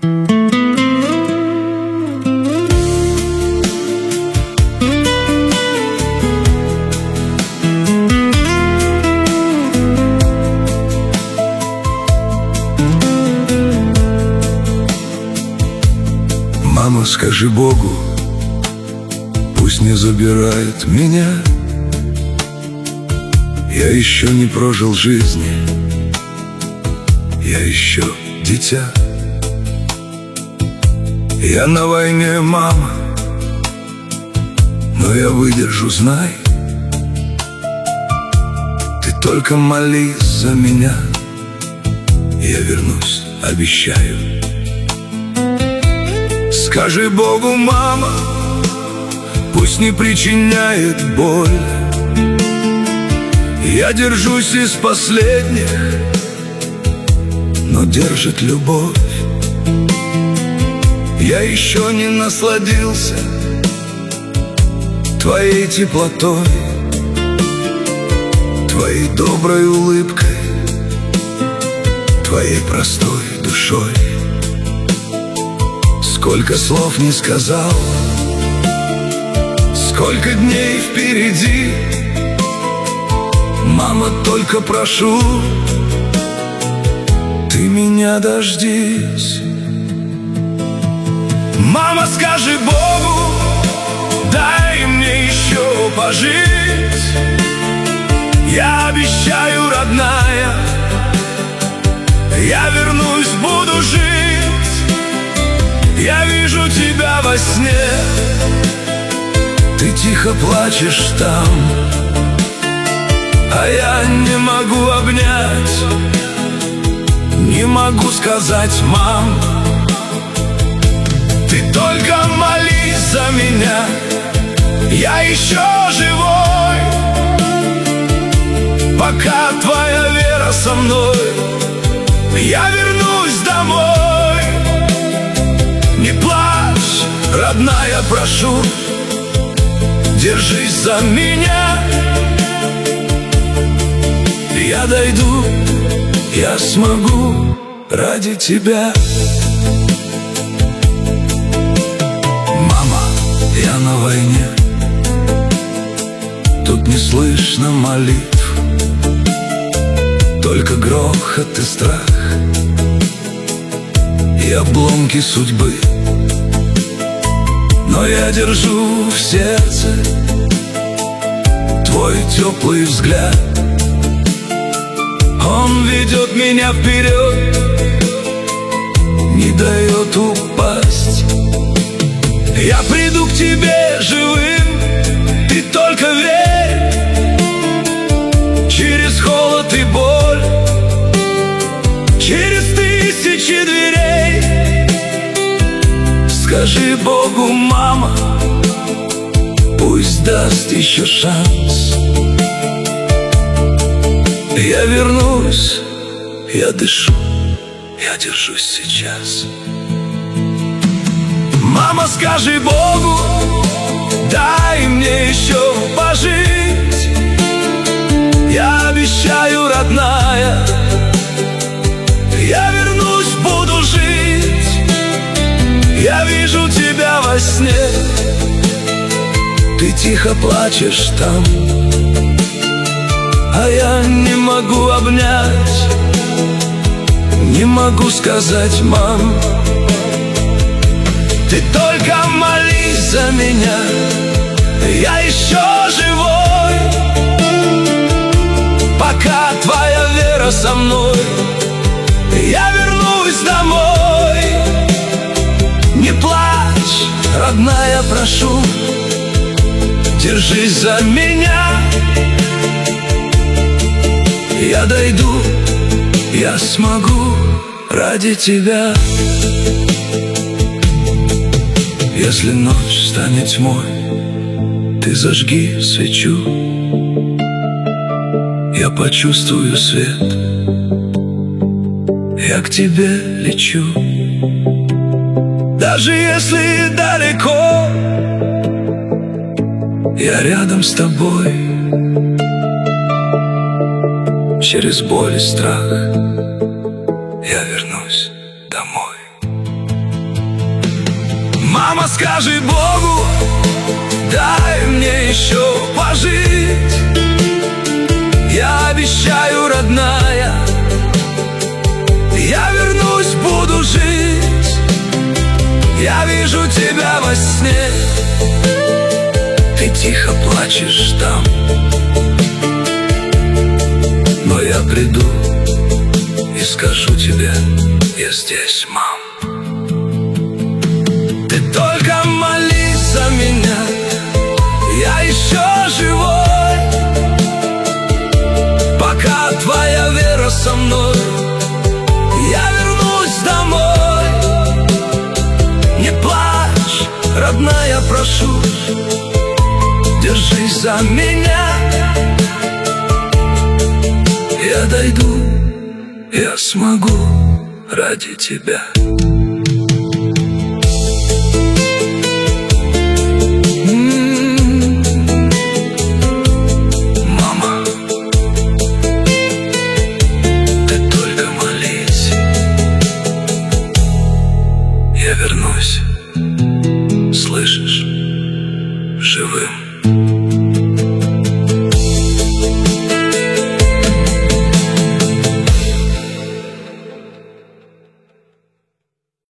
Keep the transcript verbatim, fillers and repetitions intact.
Мама, скажи Богу, пусть не забирает меня. Я еще не прожил жизни, я еще дитя. Я на войне, мама, но я выдержу, знай. Ты только молись за меня, я вернусь, обещаю. Скажи Богу, мама, пусть не причиняет боль. Я держусь из последних, но держит любовь. Я еще не насладился твоей теплотой, твоей доброй улыбкой, твоей простой душой. Сколько слов не сказал, сколько дней впереди. Мама, только прошу, ты меня дождись. Мама, скажи Богу, дай мне еще пожить. Я обещаю, родная, я вернусь, буду жить. Я вижу тебя во сне, ты тихо плачешь там, а я не могу обнять, не могу сказать, мам. Ты только молись за меня, я еще живой. Пока твоя вера со мной, я вернусь домой. Не плачь, родная, прошу, держись за меня. Я дойду, я смогу ради тебя. Мама, я на войне, тут не слышно молитв, только грохот и страх и обломки судьбы. Но я держу в сердце твой теплый взгляд. Он ведет меня вперед, не дает упасть. Я приду к тебе живым, ты только верь. Через холод и боль, через тысячи дверей. Скажи Богу, мама, пусть даст еще шанс. Я вернусь, я дышу, я держусь сейчас. Мама, скажи Богу, дай мне еще пожить. Я обещаю, родная, я вернусь, буду жить. Я вижу тебя во сне, ты тихо плачешь там, а я не могу обнять, не могу сказать, мам. Ты только молись за меня, я еще живой. Пока твоя вера со мной, я вернусь домой. Не плачь, родная, прошу, держись за меня. Я дойду, я смогу ради тебя. Если ночь станет тьмой, ты зажги свечу, я почувствую свет, я к тебе лечу. Даже если далеко, я рядом с тобой. Через боль и страх я вернусь домой. Мама, скажи Богу, дай мне еще пожить. Я обещаю, родная, я вернусь, буду жить. Я вижу тебя во сне, ты тихо плачешь там, но я приду и скажу тебе: я здесь, мам. Ты только молись за меня, я еще живой. Пока твоя вера со мной, я вернусь домой. Не плачь, родная, прошу, держись за меня. Я дойду, я смогу ради тебя. Я вернусь, слышишь, живым.